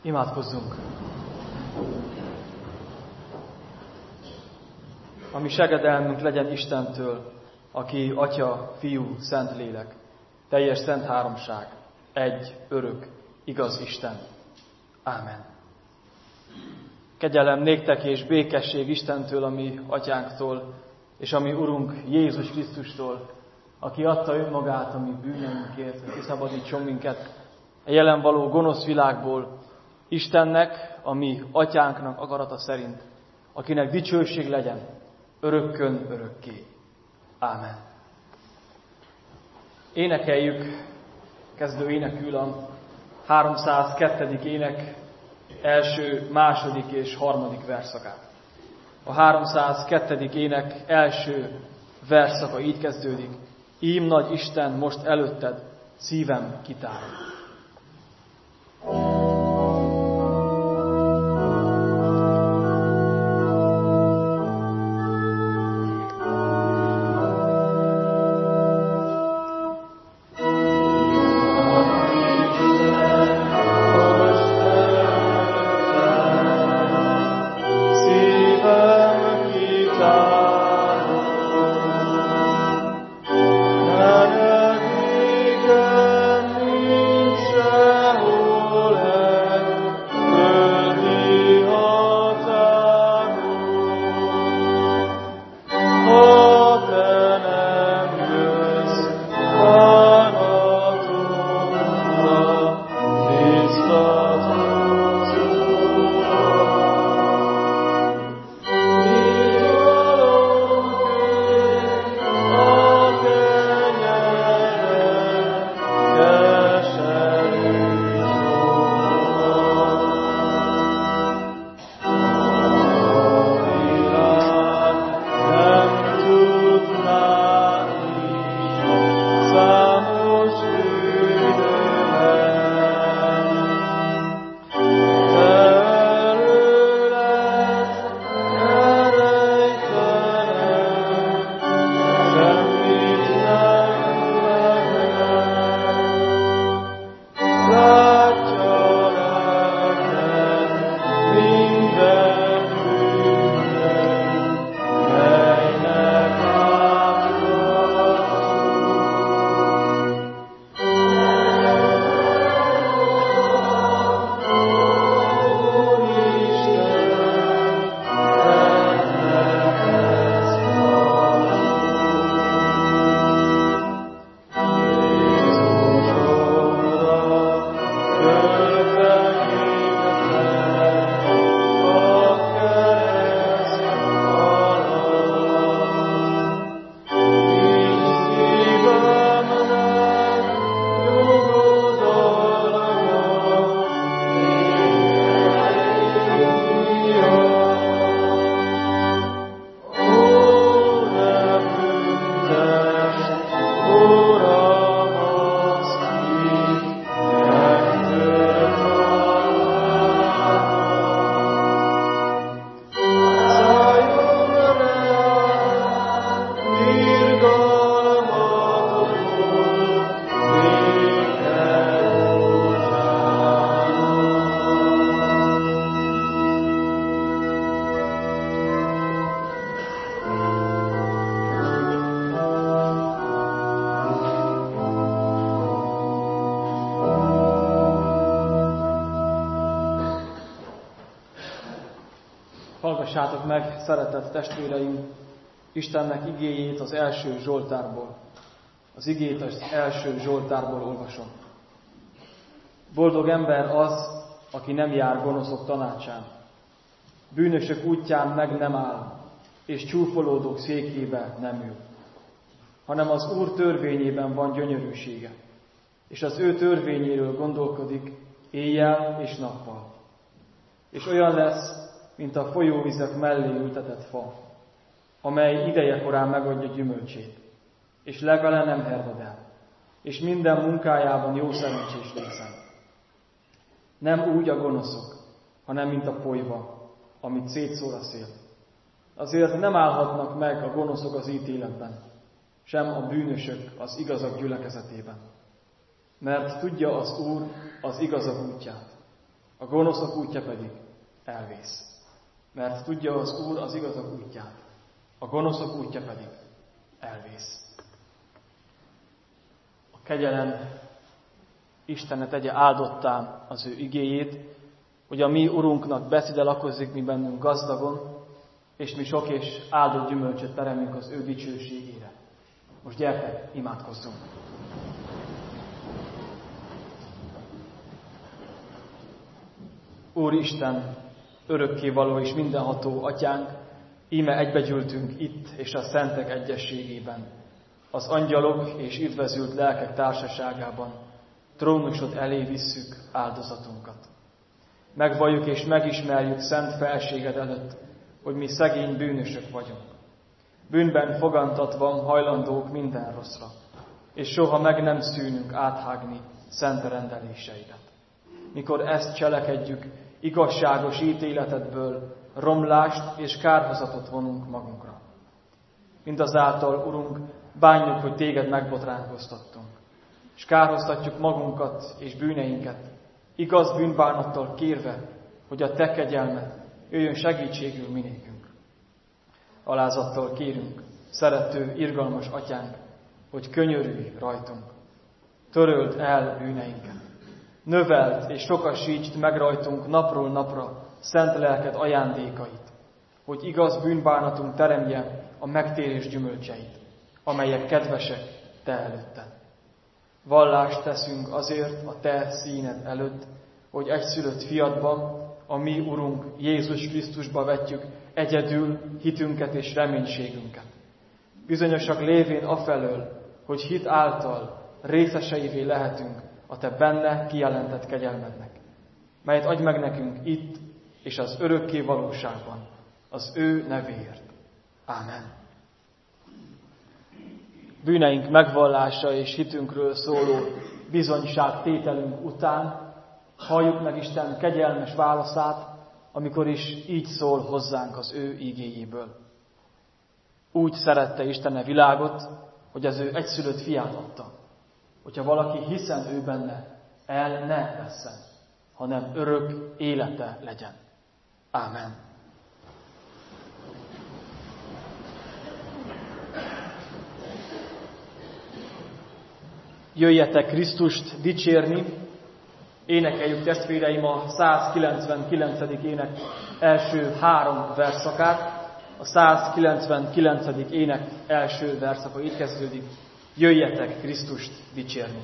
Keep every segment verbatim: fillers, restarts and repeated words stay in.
Imádkozzunk! Ami segedelmünk legyen Istentől, aki Atya, Fiú, Szentlélek, teljes szent háromság, egy, örök, igaz Isten. Ámen. Kegyelem néktek és békesség Istentől, a mi Atyánktól, és a mi Urunk Jézus Krisztustól, aki adta önmagát a mi bűneinkért, hogy kiszabadítson minket a jelen való gonosz világból, Istennek, a mi Atyánknak akarata szerint, akinek dicsőség legyen örökkön örökké. Ámen. Énekeljük kezdő énekül a háromszázkettő. ének első, második és harmadik verszakát. A háromszázkettő. ének első verszaka így kezdődik. Ím nagy Isten, most előtted szívem kitárul. Hallgassátok meg, szeretett testvéreim, Istennek igéjét az első Zsoltárból. Az igét az első Zsoltárból olvasom. Boldog ember az, aki nem jár gonoszok tanácsán, bűnösök útján meg nem áll, és csúfolódók székébe nem ül, hanem az Úr törvényében van gyönyörűsége, és az ő törvényéről gondolkodik éjjel és nappal. És olyan lesz, mint a folyóvizek mellé ültetett fa, amely idejekorán megadja gyümölcsét, és legele nem hervad el, és minden munkájában jó szerencsés lészen. Nem úgy a gonoszok, hanem mint a polyva, amit szétszór a szél. Azért nem állhatnak meg a gonoszok az ítéletben, sem a bűnösök az igazak gyülekezetében. Mert tudja az Úr az igazak útját, a gonoszok útja pedig elvész. Mert tudja az Úr az igazak útját, a gonoszok útja pedig elvész. A kegyelem Istennek tegye áldottá az ő igéjét, hogy a mi Urunknak beszéde lakozik mi bennünk gazdagon, és mi sok és áldott gyümölcsöt teremünk az ő dicsőségére. Most gyertek, imádkozzunk! Úr Isten, örökkévaló és mindenható Atyánk, íme egybegyűltünk itt és a szentek egyességében, az angyalok és üdvözült lelkek társaságában, trónusod elé visszük áldozatunkat. Megvalljuk és megismerjük szent felséged előtt, hogy mi szegény bűnösök vagyunk. Bűnben fogantatva hajlandók minden rosszra, és soha meg nem szűnünk áthágni szent rendeléseidet. Mikor ezt cselekedjük, igazságos ítéletedből romlást és kárhozatot vonunk magunkra. Mindazáltal, Urunk, bánjuk, hogy téged megbotránkoztattunk, és kárhoztatjuk magunkat és bűneinket, igaz bűnbánattal kérve, hogy a te kegyelmed jöjjön segítségül minékünk. Alázattal kérünk, szerető, irgalmas Atyánk, hogy könyörülj rajtunk, töröld el bűneinket, növeld és sokasítsd meg rajtunk napról napra szent lelked ajándékait, hogy igaz bűnbánatunk teremje a megtérés gyümölcseit, amelyek kedvesek te előtted. Vallást teszünk azért a te színed előtt, hogy egyszülött fiadban, a mi Urunk Jézus Krisztusba vetjük egyedül hitünket és reménységünket. Bizonyosak lévén afelől, hogy hit által részeseivé lehetünk a te benne kijelentett kegyelmednek, melyet adj meg nekünk itt és az örökké valóságban, az ő nevéért. Ámen. Bűneink megvallása és hitünkről szóló bizonyságtételünk után halljuk meg Isten kegyelmes válaszát, amikor is így szól hozzánk az ő igéjéből. Úgy szerette Isten a világot, hogy az ő egyszülött fiát adta, hogyha valaki hiszen ő benne, el ne vesszen, hanem örök élete legyen. Ámen. Jöjjetek Krisztust dicsérni, énekeljük testvéreim a százkilencvenkilencedik ének első három verszakát. A százkilencvenkilencedik ének első verszaka így kezdődik: jöjjetek Krisztust dicsérni.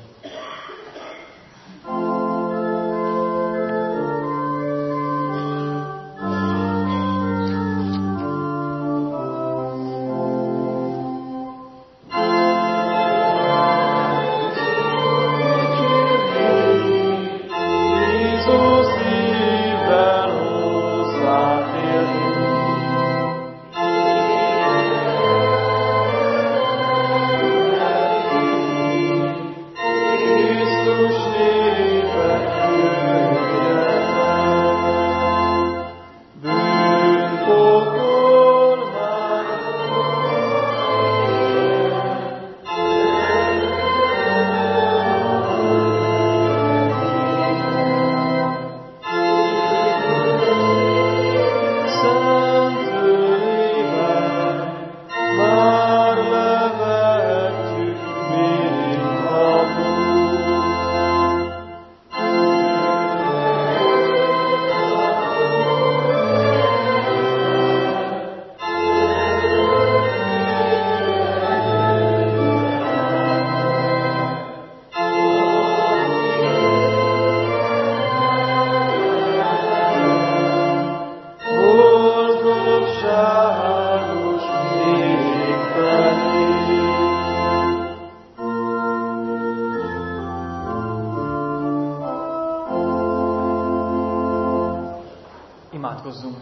Imádkozzunk!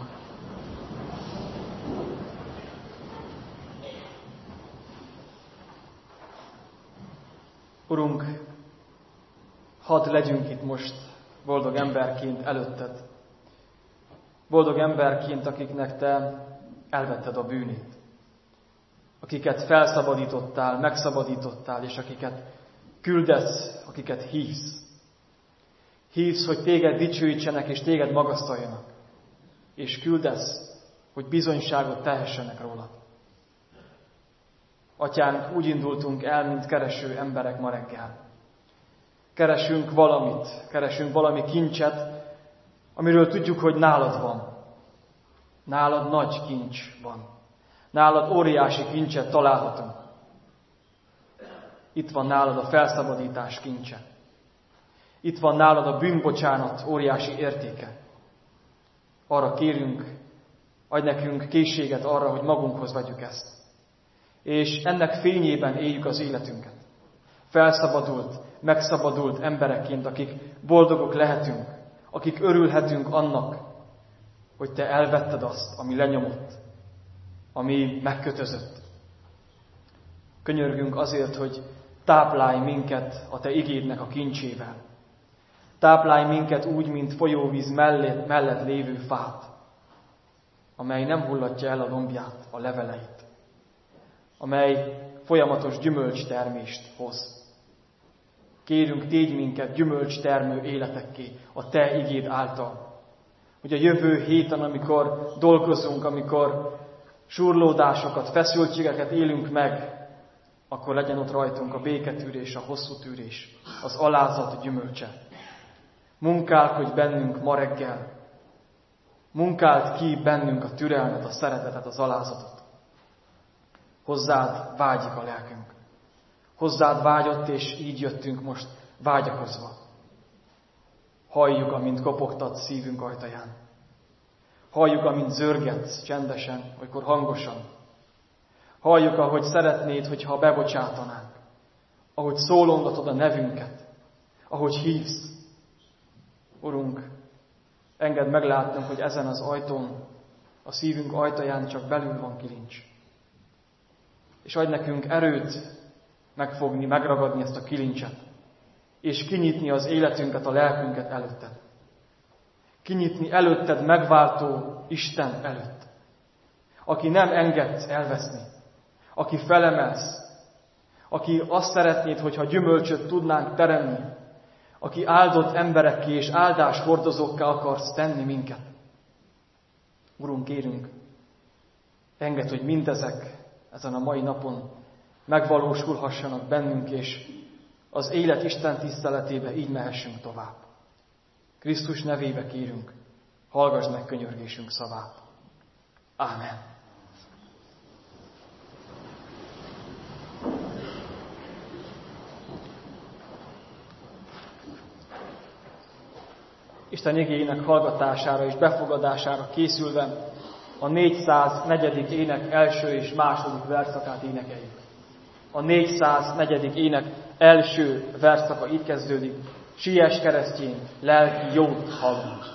Urunk, hadd legyünk itt most boldog emberként előtted. Boldog emberként, akiknek te elvetted a bűnét. Akiket felszabadítottál, megszabadítottál, és akiket küldesz, akiket hívsz. Hívsz, hogy téged dicsőítsenek és téged magasztaljanak. És küldesz, hogy bizonyságot tehessenek rólad. Atyánk, úgy indultunk el, mint kereső emberek ma reggel. Keresünk valamit, keresünk valami kincset, amiről tudjuk, hogy nálad van. Nálad nagy kincs van. Nálad óriási kincset találhatunk. Itt van nálad a felszabadítás kincse. Itt van nálad a bűnbocsánat óriási értéke. Arra kérünk, adj nekünk készséget arra, hogy magunkhoz vegyük ezt. És ennek fényében éljük az életünket. Felszabadult, megszabadult emberekként, akik boldogok lehetünk, akik örülhetünk annak, hogy te elvetted azt, ami lenyomott, ami megkötözött. Könyörgünk azért, hogy táplálj minket a te igédnek a kincsével. Táplálj minket úgy, mint folyóvíz mellett, mellett lévő fát, amely nem hullatja el a lombját, a leveleit, amely folyamatos gyümölcstermést hoz. Kérünk, tégy minket gyümölcstermő életekké a te igéd által, hogy a jövő héten, amikor dolgozunk, amikor surlódásokat, feszültségeket élünk meg, akkor legyen ott rajtunk a béketűrés, a hosszú tűrés, az alázat gyümölcse. Munkálkodj bennünk ma reggel. Munkáld ki bennünk a türelmet, a szeretetet, az alázatot. Hozzád vágyik a lelkünk. Hozzád vágyott, és így jöttünk most vágyakozva. Halljuk, amint kopogtatsz szívünk ajtaján. Halljuk, amint zörgetsz csendesen, olykor hangosan. Halljuk, ahogy szeretnéd, hogyha bebocsátanánk. Ahogy szólongatod a nevünket. Ahogy hívsz. Urunk, engedd meglátnunk, hogy ezen az ajtón, a szívünk ajtaján csak belül van kilincs. És adj nekünk erőt megfogni, megragadni ezt a kilincset, és kinyitni az életünket, a lelkünket előtted. Kinyitni előtted megváltó Isten előtt, aki nem engedsz elveszni, aki felemelsz, aki azt szeretnéd, hogyha gyümölcsöt tudnánk teremni, aki áldott emberekké és áldás hordozókká akarsz tenni minket. Urunk, kérünk, engedd, hogy mindezek ezen a mai napon megvalósulhassanak bennünk, és az élet Isten tiszteletébe így mehessünk tovább. Krisztus nevébe kérünk, hallgass meg könyörgésünk szavát. Ámen. Isten igéjének hallgatására és befogadására készülve a négyszáznegyedik ének első és második verszakát énekeljük. A négyszáznegyedik ének első verszaka így kezdődik: Siess keresztjén, lelki jót hallunk.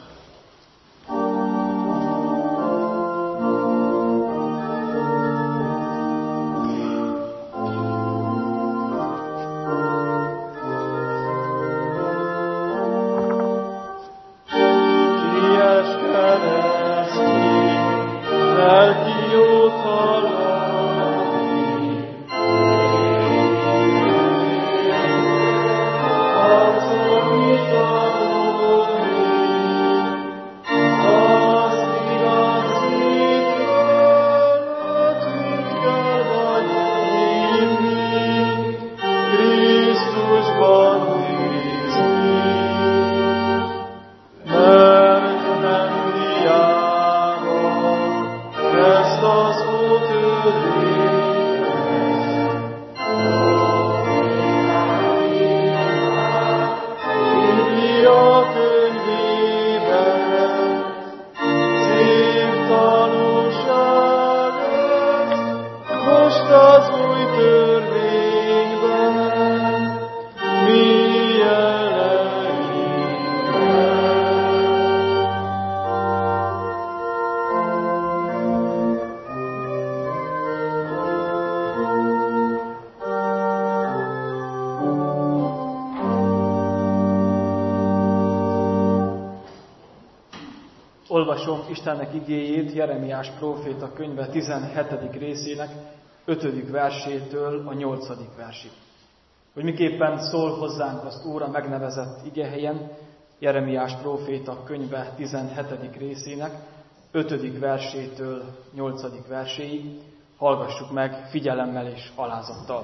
Olvasom Istennek igéjét Jeremiás próféta könyve tizenhetedik részének ötödik versétől a nyolcadik versig. Hogy miképpen szól hozzánk az Úr a megnevezett igehelyen, Jeremiás próféta könyve tizenhetedik részének ötödik versétől nyolcadik verséig. Hallgassuk meg figyelemmel és alázattal.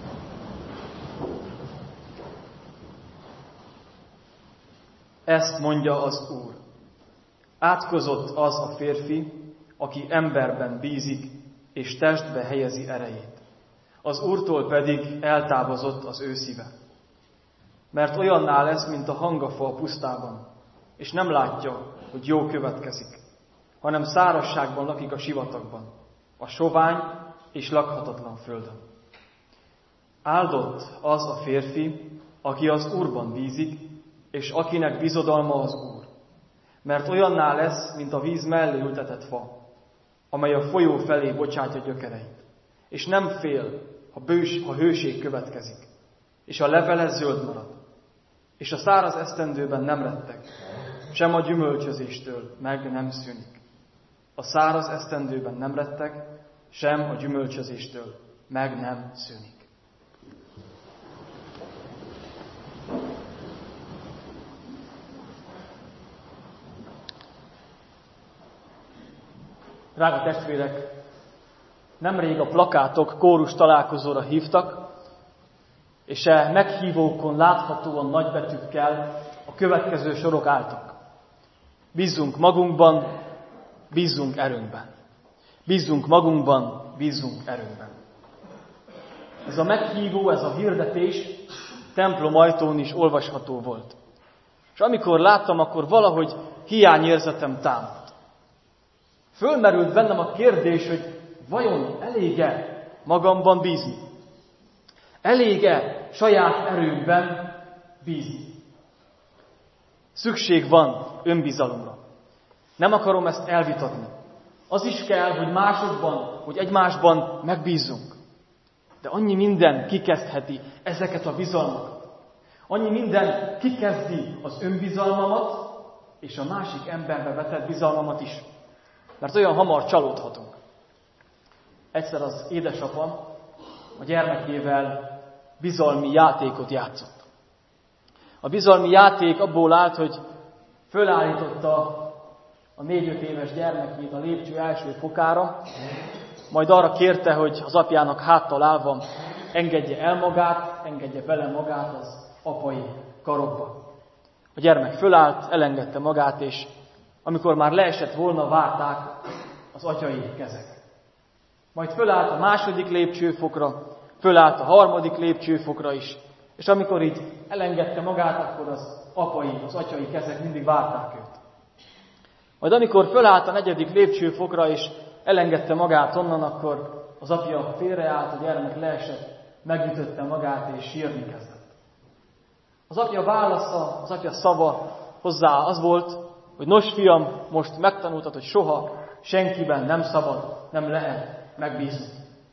Ezt mondja az Úr. Átkozott az a férfi, aki emberben bízik, és testbe helyezi erejét. Az Úrtól pedig eltávozott az ő szíve. Mert olyanná lesz, mint a hangafa a pusztában, és nem látja, hogy jó következik, hanem szárazságban lakik a sivatagban, a sovány és lakhatatlan földön. Áldott az a férfi, aki az Úrban bízik, és akinek bizodalma az Úr. Mert olyanná lesz, mint a víz mellé ültetett fa, amely a folyó felé bocsátja gyökereit, és nem fél, ha, bős, ha hőség következik, és a levele zöld marad, és a száraz esztendőben nem retteg, sem a gyümölcsözéstől meg nem szűnik. A száraz esztendőben nem retteg, sem a gyümölcsözéstől meg nem szűnik. Drága testvérek, nemrég a plakátok kórus találkozóra hívtak, és e meghívókon láthatóan nagybetűkkel a következő sorok álltak. Bízzunk magunkban, bízzunk erőnkben. Bízzunk magunkban, bízzunk erőnkben. Ez a meghívó, ez a hirdetés templom ajtón is olvasható volt. És amikor láttam, akkor valahogy hiányérzetem támadt. Fölmerült bennem a kérdés, hogy vajon elég-e magamban bízni? Elég-e saját erőmben bízni? Szükség van önbizalomra. Nem akarom ezt elvitatni. Az is kell, hogy másokban, hogy egymásban megbízzunk. De annyi minden kikezdheti ezeket a bizalmakat. Annyi minden kikezdi az önbizalmamat, és a másik emberbe vetett bizalmamat is. Mert olyan hamar csalódhatunk. Egyszer az édesapám a gyermekével bizalmi játékot játszott. A bizalmi játék abból állt, hogy fölállította a négy-öt éves gyermekét a lépcső első fokára, majd arra kérte, hogy az apjának háttal állva engedje el magát, engedje bele magát az apai karokba. A gyermek fölállt, elengedte magát, és amikor már leesett volna, várták az atyai kezek. Majd fölállt a második lépcsőfokra, fölállt a harmadik lépcsőfokra is, és amikor így elengedte magát, akkor az apai, az atyai kezek mindig várták őt. Majd amikor fölállt a negyedik lépcsőfokra, és elengedte magát onnan, akkor az apja félreállt, a gyermek leesett, megütötte magát, és sírni kezdett. Az apja válasza, az apja szava hozzá az volt, hogy nos fiam, most megtanultad, hogy soha senkiben nem szabad, nem lehet megbízni.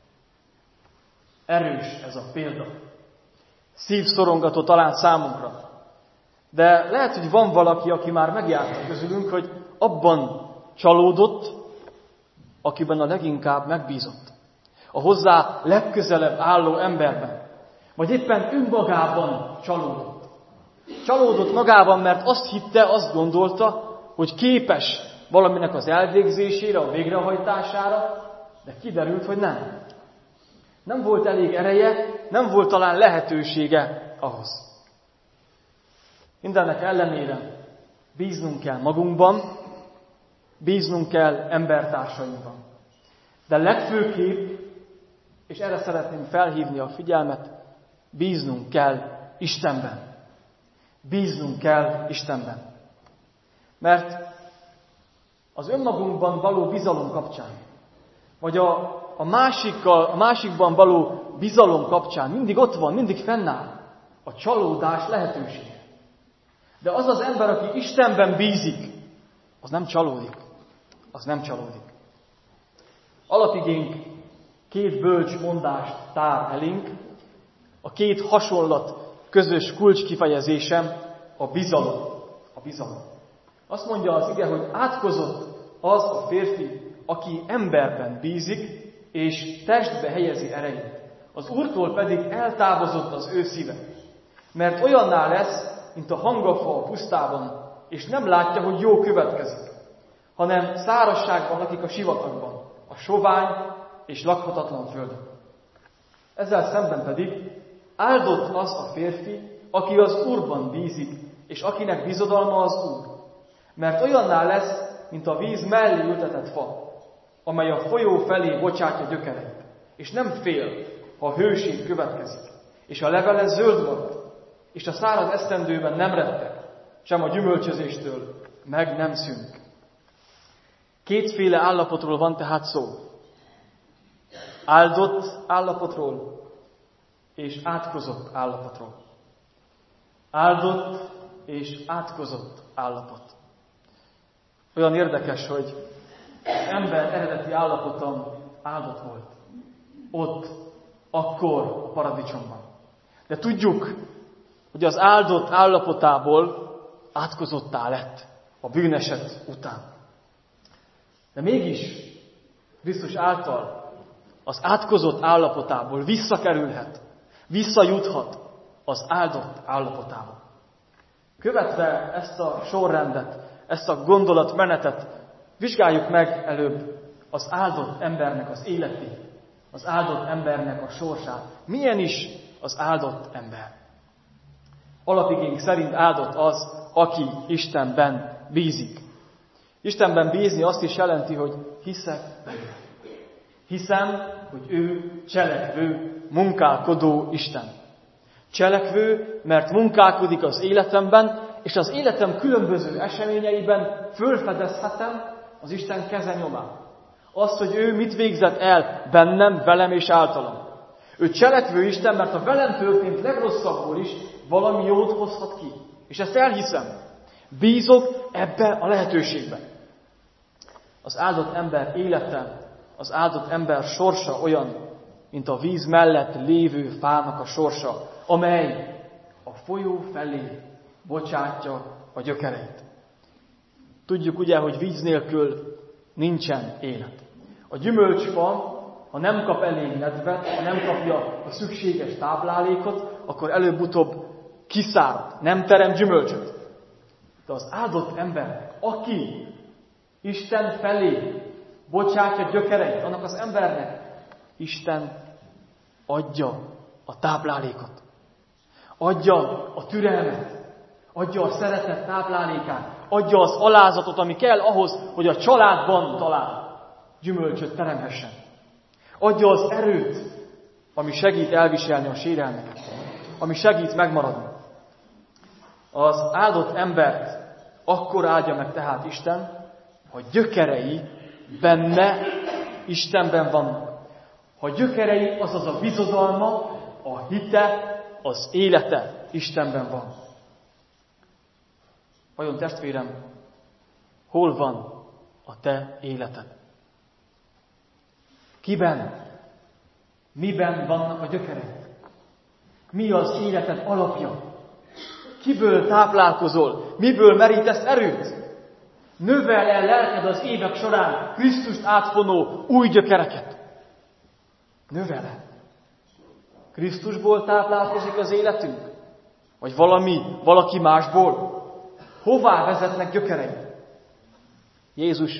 Erős ez a példa. Szívszorongató talán számunkra. De lehet, hogy van valaki, aki már megjárta közülünk, hogy abban csalódott, akiben a leginkább megbízott. A hozzá legközelebb álló emberben. Vagy éppen önmagában csalódott. Csalódott magában, mert azt hitte, azt gondolta, hogy képes valaminek az elvégzésére, a végrehajtására, de kiderült, hogy nem. Nem volt elég ereje, nem volt talán lehetősége ahhoz. Mindennek ellenére bíznunk kell magunkban, bíznunk kell embertársainkban. De legfőképp, és erre szeretném felhívni a figyelmet, bíznunk kell Istenben. Bíznunk kell Istenben. Mert az önmagunkban való bizalom kapcsán, vagy a, a, másikkal, a másikban való bizalom kapcsán mindig ott van, mindig fennáll a csalódás lehetősége. De az az ember, aki Istenben bízik, az nem csalódik. Az nem csalódik. Alapigénk két bölcs mondást tár elénk, a két hasonlat közös kulcskifejezésem a bizalom. A bizalom. Azt mondja az ige, hogy átkozott az a férfi, aki emberben bízik, és testbe helyezi erejét. Az Úrtól pedig eltávozott az ő szíve. Mert olyanná lesz, mint a hangafa a pusztában, és nem látja, hogy jó következik, hanem szárazságban lakik a sivatagban, a sovány és lakhatatlan földön. Ezzel szemben pedig áldott az a férfi, aki az Úrban bízik, és akinek bizodalma az Úr, mert olyanná lesz, mint a víz mellé ültetett fa, amely a folyó felé bocsátja gyökereit, és nem fél, ha a hőség következik, és a levele zöld marad, és a száraz esztendőben nem retteg, sem a gyümölcsözéstől meg nem szűnik. Kétféle állapotról van tehát szó. Áldott állapotról és átkozott állapotról. Áldott és átkozott állapot. Olyan érdekes, hogy az ember eredeti állapota áldott volt. Ott, akkor a paradicsomban. De tudjuk, hogy az áldott állapotából átkozottá lett a bűneset után. De mégis Krisztus által az átkozott állapotából visszakerülhet, visszajuthat az áldott állapotába. Követve ezt a sorrendet, ezt a gondolatmenetet, vizsgáljuk meg előbb az áldott embernek az életét, az áldott embernek a sorsát. Milyen is az áldott ember? Alapigénk szerint áldott az, aki Istenben bízik. Istenben bízni azt is jelenti, hogy hiszek benne. Hiszem, hogy ő cselekvő, munkálkodó Isten. Cselekvő, mert munkálkodik az életemben, és az életem különböző eseményeiben fölfedezhetem az Isten keze nyomán. Azt, hogy ő mit végzett el bennem, velem és általam. Ő cselekvő Isten, mert a velem történt legrosszabbból is valami jót hozhat ki. És ezt elhiszem. Bízok ebbe a lehetőségben. Az áldott ember élete, az áldott ember sorsa olyan, mint a víz mellett lévő fának a sorsa, amely a folyó felé bocsátja a gyökereit. Tudjuk ugye, hogy víz nélkül nincsen élet. A gyümölcsfa, ha nem kap elég nedvet, ha nem kapja a szükséges táplálékot, akkor előbb-utóbb kiszárad, nem terem gyümölcsöt. De az áldott ember, aki Isten felé bocsátja gyökereit, annak az embernek Isten adja a táplálékot. Adja a türelmet, adja a szeretet táplálékát, adja az alázatot, ami kell ahhoz, hogy a családban talán gyümölcsöt teremhessen. Adja az erőt, ami segít elviselni a sérelmeket, ami segít megmaradni. Az áldott embert akkor áldja meg tehát Isten, ha gyökerei benne Istenben vannak. Ha gyökerei, azaz a bizodalma, a hite, az élete Istenben van. Vajon testvérem, hol van a te életed? Kiben? Miben vannak a gyökereid? Mi az életed alapja? Kiből táplálkozol? Miből merítesz erőt? Növel-e lelked az évek során Krisztust átfonó új gyökereket? Növel-e? Krisztusból táplálkozik az életünk? Vagy valami, valaki másból? Hová vezetnek gyökereid? Jézus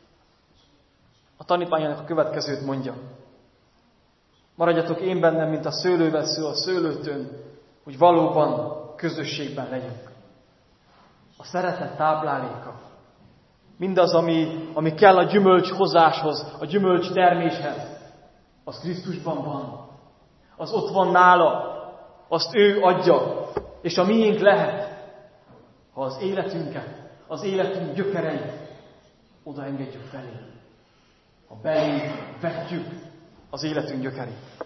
a tanítványának a következőt mondja. Maradjatok én bennem, mint a szőlővesző a szőlőtőn, hogy valóban közösségben legyünk. A szeretet tápláléka. Mindaz, ami, ami kell a gyümölcshozáshoz, a gyümölcs terméshez, az Krisztusban van. Az ott van nála, azt ő adja, és a miénk lehet, ha az életünket, az életünk gyökereit oda engedjük felé. Ha belé vetjük az életünk gyökerét.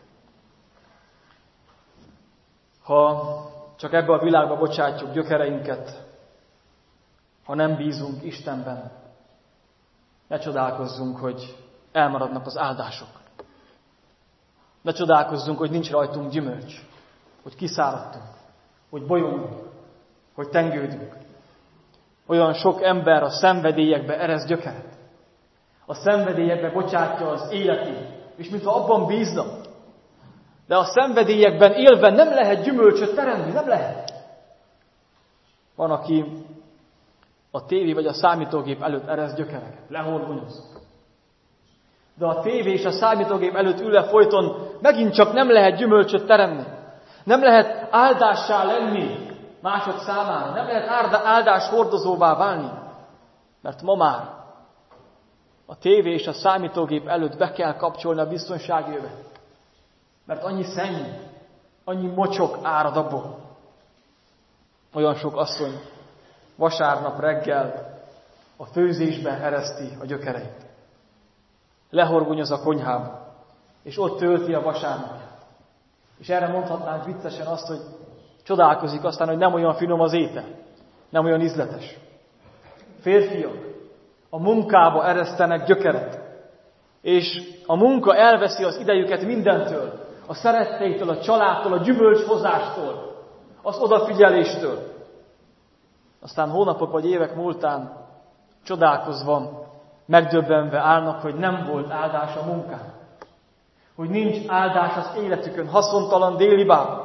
Ha csak ebbe a világba bocsátjuk gyökereinket, ha nem bízunk Istenben, ne csodálkozzunk, hogy elmaradnak az áldások. Ne csodálkozzunk, hogy nincs rajtunk gyümölcs, hogy kiszáradtunk, hogy bolyongunk, hogy tengődünk. Olyan sok ember a szenvedélyekbe eresz gyökeret. A szenvedélyekbe bocsátja az életét, és mintha abban bízna. De a szenvedélyekben élve nem lehet gyümölcsöt teremni, nem lehet. Van, aki a tévé vagy a számítógép előtt ereszt gyökereket, lehorgonyoz. De a tévé és a számítógép előtt ülve folyton megint csak nem lehet gyümölcsöt teremni. Nem lehet áldássá lenni mások számára. Nem lehet áldás hordozóvá válni. Mert ma már a tévé és a számítógép előtt be kell kapcsolni a biztonságjövet. Mert annyi szenny, annyi mocsok árad abból. Olyan sok asszony vasárnap reggel a főzésbe ereszti a gyökereit. Lehorgonyoz a konyhába, és ott tölti a vasárnapját. És erre mondhatnánk viccesen azt, hogy csodálkozik aztán, hogy nem olyan finom az étel, nem olyan ízletes. Férfiak a munkába eresztenek gyökeret, és a munka elveszi az idejüket mindentől, a szeretteiktől, a családtól, a gyümölcshozástól, az odafigyeléstől. Aztán hónapok vagy évek múltán csodálkozva, megdöbbenve állnak, hogy nem volt áldás a munkán. Hogy nincs áldás az életükön, haszontalan délibáb.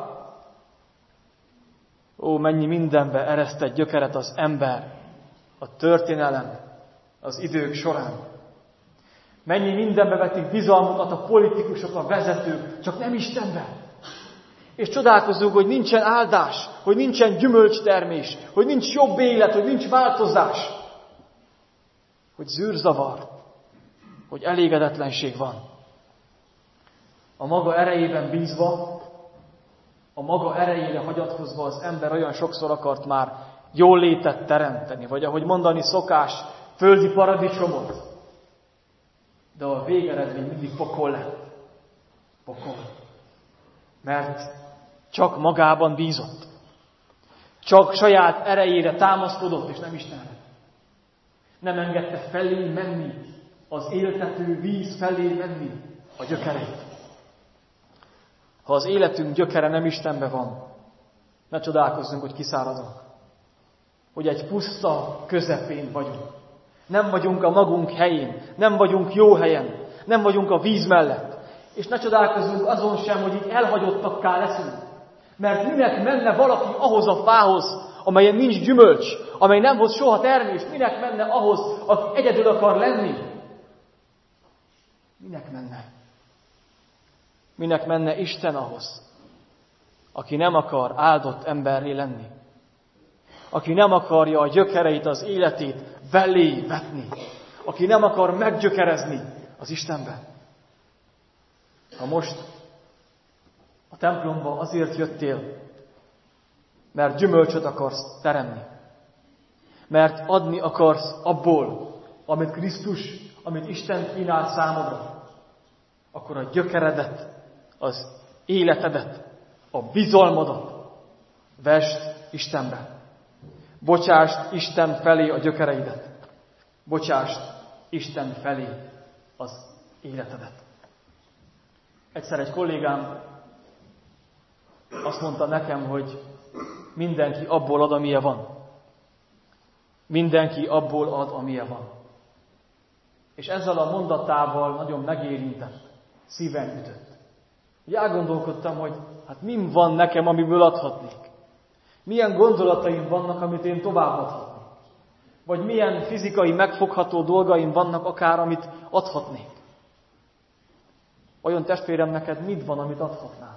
Ó, mennyi mindenbe eresztett gyökeret az ember, a történelem, az idők során. Mennyi mindenbe vetik bizalmukat a politikusok, a vezetők, csak nem Istenben. És csodálkozunk, hogy nincsen áldás, hogy nincsen gyümölcstermés, hogy nincs jobb élet, hogy nincs változás. Hogy zűrzavar, hogy elégedetlenség van. A maga erejében bízva, a maga erejére hagyatkozva az ember olyan sokszor akart már jól létet teremteni, vagy ahogy mondani szokás, földi paradicsomot. De a végeredmény mindig pokol lett. Pokol. Mert csak magában bízott. Csak saját erejére támaszkodott, és nem Istenre. Nem engedte felé menni, az éltető víz felé menni a gyökereit. Ha az életünk gyökere nem Istenben van, ne csodálkozzunk, hogy kiszáradunk. Hogy egy puszta közepén vagyunk. Nem vagyunk a magunk helyén, nem vagyunk jó helyen, nem vagyunk a víz mellett. És ne csodálkozzunk azon sem, hogy így elhagyottakká leszünk. Mert minek menne valaki ahhoz a fához, amelyen nincs gyümölcs, amely nem hoz soha termést, minek menne ahhoz, aki egyedül akar lenni? Minek menne? Minek menne Isten ahhoz, aki nem akar áldott emberré lenni? Aki nem akarja a gyökereit, az életét belé vetni? Aki nem akar meggyökerezni az Istenben? Ha most a templomba azért jöttél, mert gyümölcsöt akarsz teremni, mert adni akarsz abból, amit Krisztus, amit Isten kínál számodra, akkor a gyökeredet, az életedet, a bizalmadat vesd Istenbe. Bocsásd Isten felé a gyökereidet. Bocsásd Isten felé az életedet. Egyszer egy kollégám azt mondta nekem, hogy mindenki abból ad, amilyen van. Mindenki abból ad, amilyen van. És ezzel a mondatával nagyon megérintett, szíven ütött. Úgy elgondolkodtam, hogy hát mi van nekem, amiből adhatnék. Milyen gondolataim vannak, amit én továbbadhatnék. Vagy milyen fizikai, megfogható dolgaim vannak akár, amit adhatnék. Olyan testvérem, neked mit van, amit adhatnál?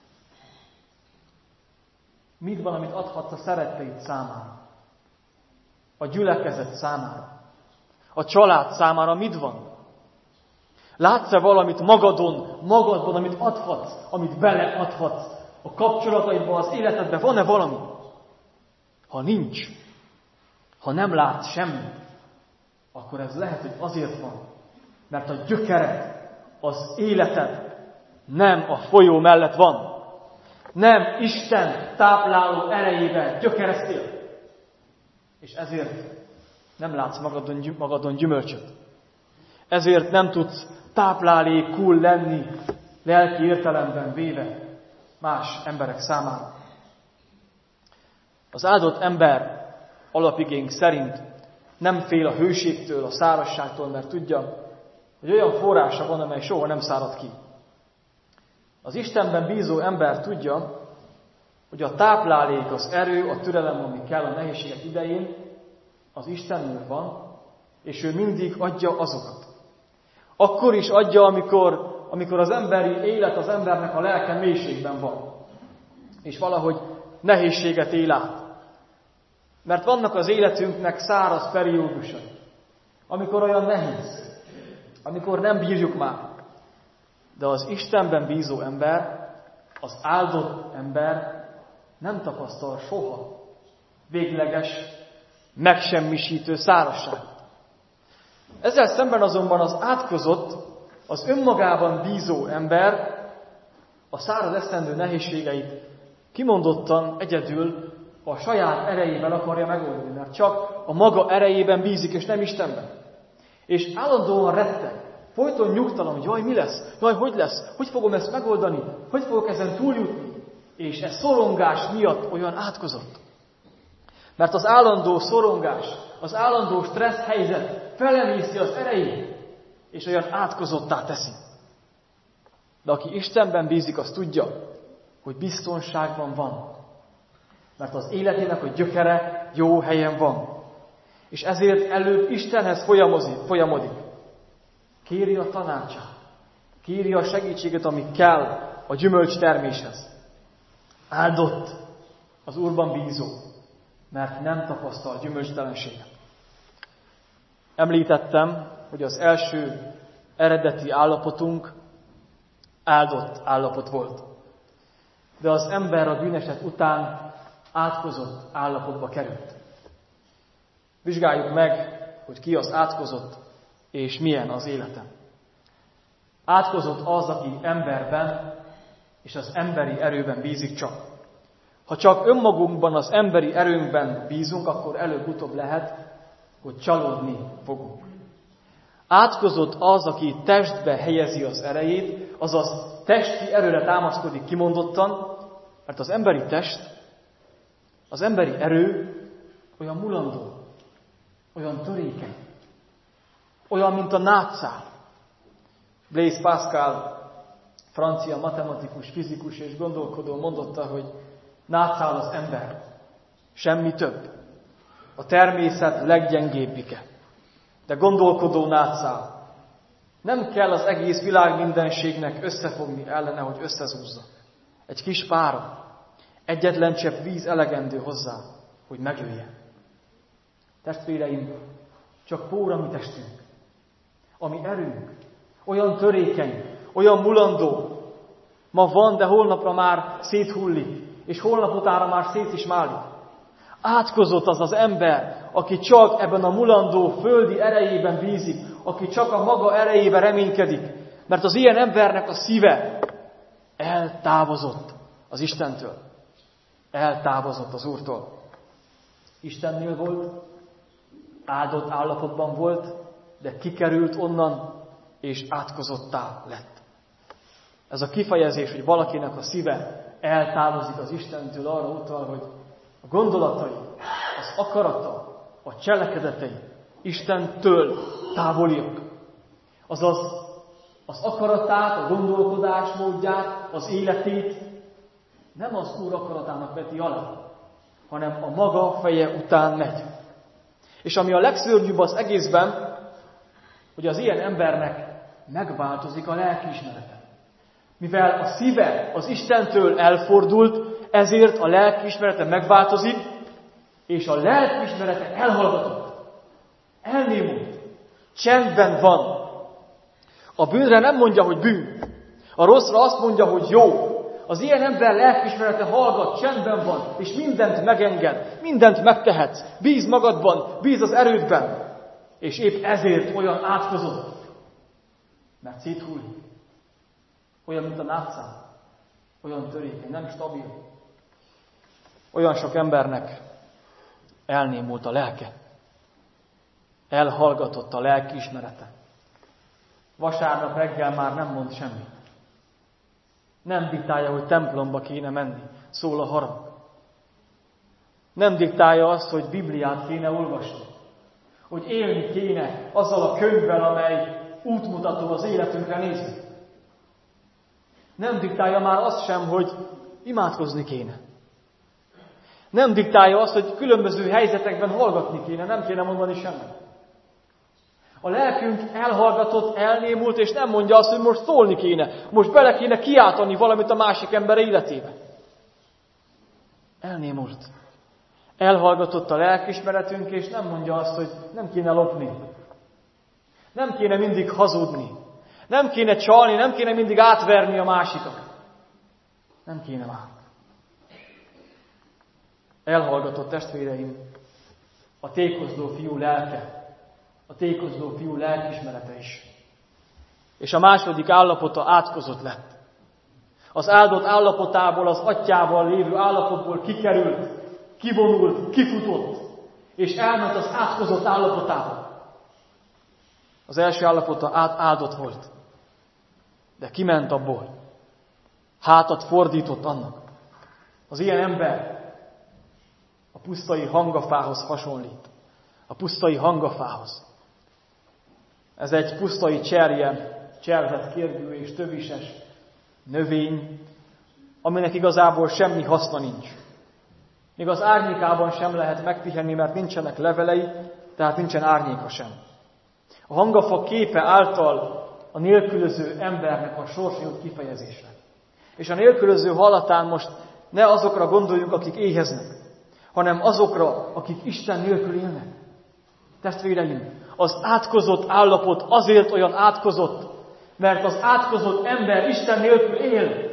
Mit van, amit adhatsz a szeretteid számára? A gyülekezet számára? A család számára mit van? Látsz-e valamit magadon, magadban, amit adhatsz, amit beleadhatsz a kapcsolataidban, az életedben? Van-e valami? Ha nincs, ha nem látsz semmit, akkor ez lehet, hogy azért van, mert a gyökered, az életed nem a folyó mellett van. Nem Isten tápláló erejével gyökereztél. És ezért nem látsz magadon, magadon gyümölcsöt. Ezért nem tudsz táplálékul lenni lelki értelemben véve más emberek számára. Az áldott ember alapigénk szerint nem fél a hőségtől, a szárazságtól, mert tudja, hogy olyan forrása van, amely soha nem szárad ki. Az Istenben bízó ember tudja, hogy a táplálék, az erő, a türelem, ami kell a nehézségek idején, az Istennél van, és ő mindig adja azokat. Akkor is adja, amikor, amikor az emberi élet, az embernek a lelke mélységben van. És valahogy nehézséget él át. Mert vannak az életünknek száraz periódusai, amikor olyan nehéz, amikor nem bírjuk már. De az Istenben bízó ember, az áldott ember nem tapasztal soha végleges, megsemmisítő szárazságot. Ezzel szemben azonban az átkozott, az önmagában bízó ember a száraz esztendő nehézségeit kimondottan egyedül a saját erejével akarja megoldani, mert csak a maga erejében bízik, és nem Istenben. És állandóan retteg, folyton nyugtalan, hogy jaj, mi lesz? Jaj, hogy lesz? Hogy fogom ezt megoldani? Hogy fogok ezen túljutni? És ez szorongás miatt olyan átkozott. Mert az állandó szorongás, az állandó stressz helyzet felemészi az erejét, és olyan átkozottá teszi. De aki Istenben bízik, az tudja, hogy biztonságban van. Mert az életének a gyökere jó helyen van. És ezért előbb Istenhez folyamodik. Kéri a tanácsát. Kéri a segítséget, ami kell a gyümölcs terméshez. Áldott az Úrban bízó, mert nem tapasztal gyümölcstelenséget. Említettem, hogy az első eredeti állapotunk áldott állapot volt. De az ember a bűneset után átkozott állapotba került. Vizsgáljuk meg, hogy ki az átkozott, és milyen az életem. Átkozott az, aki emberben és az emberi erőben bízik csak. Ha csak önmagunkban, az emberi erőnkben bízunk, akkor előbb-utóbb lehet, hogy csalódni fogunk. Átkozott az, aki testbe helyezi az erejét, azaz testi erőre támaszkodik kimondottan, mert az emberi test, az emberi erő olyan mulandó, olyan törékeny, olyan, mint a nátszál. Blaise Pascal, francia matematikus, fizikus és gondolkodó mondotta, hogy nátszál az ember, semmi több. A természet leggyengébbike. De gondolkodó nátszál. Nem kell az egész világ mindenségnek összefogni ellene, hogy összezúzza. Egy kis pára, egyetlen csepp víz elegendő hozzá, hogy megölje. Testvéreim, csak pór a mi testünk, ami erőnk, olyan törékeny, olyan mulandó. Ma van, de holnapra már széthullik, és holnap utána már szét is málik. Átkozott az az ember, aki csak ebben a mulandó földi erejében bízik, aki csak a maga erejében reménykedik, mert az ilyen embernek a szíve eltávozott az Istentől. Eltávozott az Úrtól. Istennél volt, áldott állapotban volt, de kikerült onnan, és átkozottá lett. Ez a kifejezés, hogy valakinek a szíve eltávozik az Istentől, arra utal, hogy a gondolatai, az akarata, a cselekedetei Istentől távoliak. Azaz az akaratát, a gondolkodásmódját, az életét nem az Úr akaratának veti alá, hanem a maga feje után megy. És ami a legszörnyűbb az egészben, hogy az ilyen embernek megváltozik a lelkiismerete. Mivel a szíve az Istentől elfordult, ezért a lelkiismerete megváltozik, és a lelkiismerete elhallgatott, elnémult, csendben van. A bűnre nem mondja, hogy bűn. A rosszra azt mondja, hogy jó. Az ilyen ember lelkiismerete hallgat, csendben van, és mindent megenged, mindent megtehetsz. Bíz magadban, bíz az erődben. És épp ezért olyan átkozott, mert széthullik. Olyan, mint a nátszál. Olyan törékeny, nem stabil. Olyan sok embernek elnémult a lelke. Elhallgatott a lelkiismerete. Vasárnap reggel már nem mond semmit. Nem diktálja, hogy templomba kéne menni. Szól a harang. Nem diktálja azt, hogy Bibliát kéne olvasni. Hogy élni kéne azzal a könyvvel, amely útmutató az életünkre nézve. Nem diktálja már azt sem, hogy imádkozni kéne. Nem diktálja azt, hogy különböző helyzetekben hallgatni kéne, nem kéne mondani semmit. A lelkünk elhallgatott, elnémult, és nem mondja azt, hogy most szólni kéne, most bele kéne kiáltani valamit a másik ember életébe. Elnémult. Elhallgatott a lelkismeretünk, és nem mondja azt, hogy nem kéne lopni. Nem kéne mindig hazudni. Nem kéne csalni, nem kéne mindig átverni a másikat. Nem kéne már. Elhallgatott, testvéreim, a tékozló fiú lelke, a tékozló fiú lelkismerete is. És a második állapota átkozott lett. Az áldott állapotából, az atyával lévő állapotból kikerült, kivonult, kifutott, és elment az átkozott állapotába. Az első állapota át áldott volt, de kiment abból. Hátat fordított annak. Az ilyen ember a pusztai hangafához hasonlít. A pusztai hangafához. Ez egy pusztai cserje, cservett kérgű és tövises növény, aminek igazából semmi haszna nincs. Még az árnyékában sem lehet megpihenni, mert nincsenek levelei, tehát nincsen árnyéka sem. A hangafa képe által a nélkülöző embernek a sorsa jut kifejezésre. És a nélkülöző hallatán most ne azokra gondoljunk, akik éheznek, hanem azokra, akik Isten nélkül élnek. Testvéreim, az átkozott állapot azért olyan átkozott, mert az átkozott ember Isten nélkül él.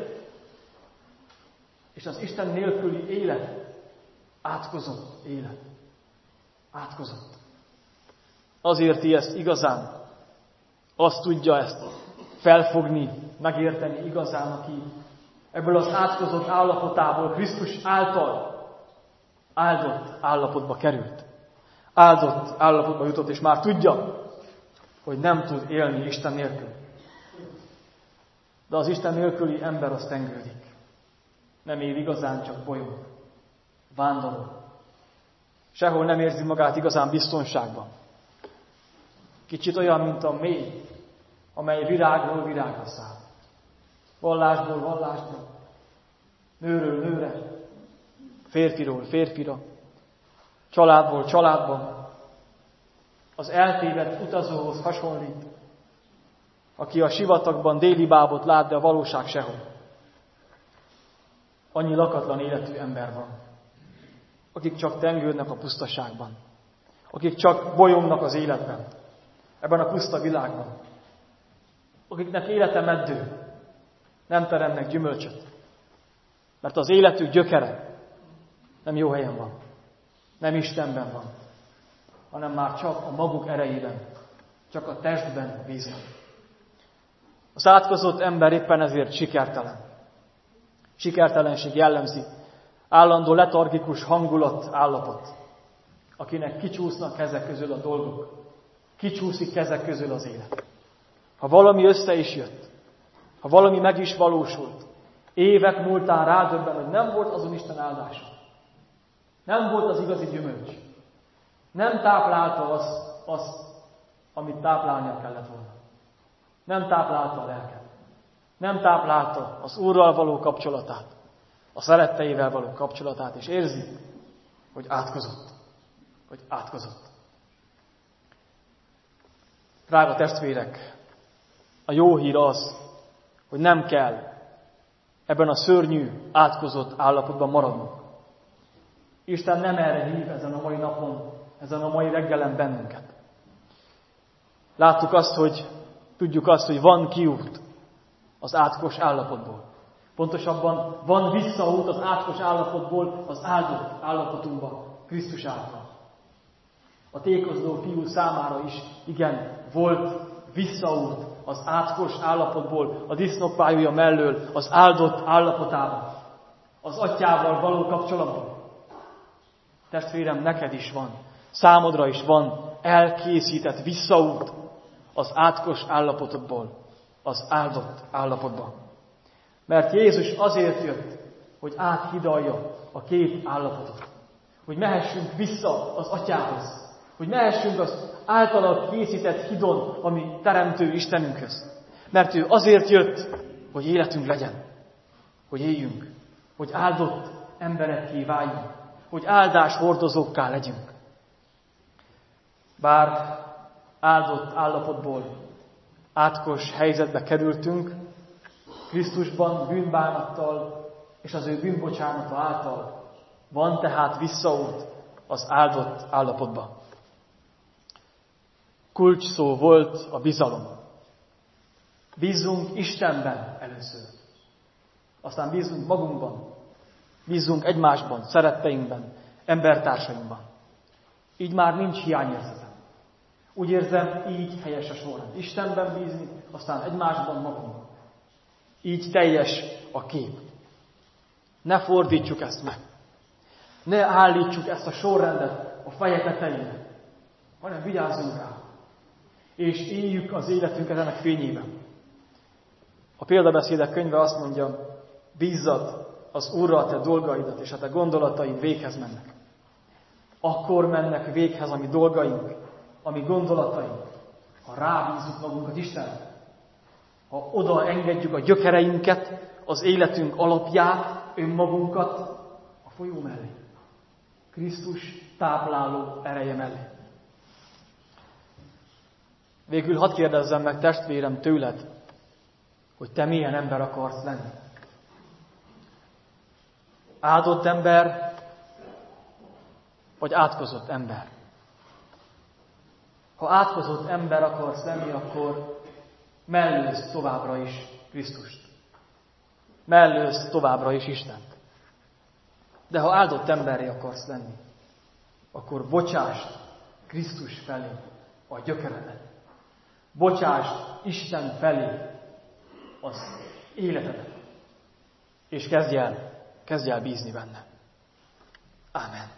És az Isten nélküli élet átkozott élet. Átkozott. Azért ezt igazán, azt tudja ezt felfogni, megérteni igazán, aki ebből az átkozott állapotából Krisztus által áldott állapotba került. Áldott állapotba jutott, és már tudja, hogy nem tud élni Isten nélkül. De az Isten nélküli ember az tengődik. Nem él igazán, csak bolyong. Vándorol. Sehol nem érzi magát igazán biztonságban. Kicsit olyan, mint a mély, amely virágról virágra száll. Vallásból vallásra, nőről nőre, férfiról férfira, családból családba. Az eltévedt utazóhoz hasonlít, aki a sivatagban déli bábot lát, de a valóság sehol. Annyi lakatlan életű ember van, akik csak tengődnek a pusztaságban, akik csak bolyongnak az életben, ebben a puszta világban, akiknek élete meddő, nem teremnek gyümölcsöt, mert az életük gyökere nem jó helyen van, nem Istenben van, hanem már csak a maguk erejében, csak a testben bíznak. Az átkozott ember éppen ezért sikertelen. Sikertelenség jellemzi, állandó letargikus hangulat, állapot, akinek kicsúsznak kezek közül a dolgok, kicsúszik kezek közül az élet. Ha valami össze is jött, ha valami meg is valósult, évek múltán rádöbben, hogy nem volt azon Isten áldása. Nem volt az igazi gyümölcs. Nem táplálta azt, azt, amit táplálnia kellett volna. Nem táplálta a lelket. Nem táplálta az Úrral való kapcsolatát, a szeretteivel való kapcsolatát, és érzi, hogy átkozott. Hogy átkozott. Drága testvérek, a jó hír az, hogy nem kell ebben a szörnyű, átkozott állapotban maradnunk. Isten nem erre hív ezen a mai napon, ezen a mai reggelen bennünket. Láttuk azt, hogy tudjuk azt, hogy van kiút az átkos állapotból. Pontosabban van visszaút az átkos állapotból az áldott állapotunkba, Krisztus által. A tékozló fiú számára is, igen, volt visszaút az átkos állapotból, a disznópályúja mellől, az áldott állapotába, az atyával való kapcsolatban. Testvérem, neked is van, számodra is van elkészített visszaút az átkos állapotokból, az áldott állapotba. Mert Jézus azért jött, hogy áthidalja a két állapotot. Hogy mehessünk vissza az atyához. Hogy mehessünk az általa készített hidon, ami teremtő Istenünkhöz. Mert ő azért jött, hogy életünk legyen. Hogy éljünk. Hogy áldott emberekké váljunk. hogy áldás hordozókká legyünk. Bár áldott állapotból átkos helyzetbe kerültünk, Krisztusban bűnbánattal és az ő bűnbocsánata által van tehát visszaút az áldott állapotba. Kulcs szó volt a bizalom. Bízzunk Istenben először. Aztán bízzunk magunkban. Bízzunk egymásban, szeretteinkben, embertársainkban. Így már nincs hiányérzetem. Úgy érzem, így helyes a sorrend. Istenben bízni, aztán egymásban, magunkban. Így teljes a kép. Ne fordítsuk ezt meg. Ne állítsuk ezt a sorrendet a feje tetejére, hanem vigyázzunk rá. És éljük az életünket ennek fényében. A példabeszédek könyve azt mondja, bízzad az Úrra a te dolgaidat, és a te gondolataid véghez mennek. Akkor mennek véghez a mi dolgaink, a mi gondolataink, ha rábízzuk magunkat Istenre. Ha oda engedjük a gyökereinket, az életünk alapját, önmagunkat a folyó mellé. Krisztus tápláló ereje mellé. Végül hadd kérdezzem meg, testvérem, tőled, hogy te milyen ember akarsz lenni. Áldott ember, vagy átkozott ember? Ha átkozott ember akarsz lenni, akkor mellőzz továbbra is Krisztust. Mellőzz továbbra is Istent. De ha áldott emberré akarsz lenni, akkor bocsásd Krisztus felé a gyökeredet. Bocsásd Isten felé az életedet. És kezdj el, kezdj el bízni benne. Ámen.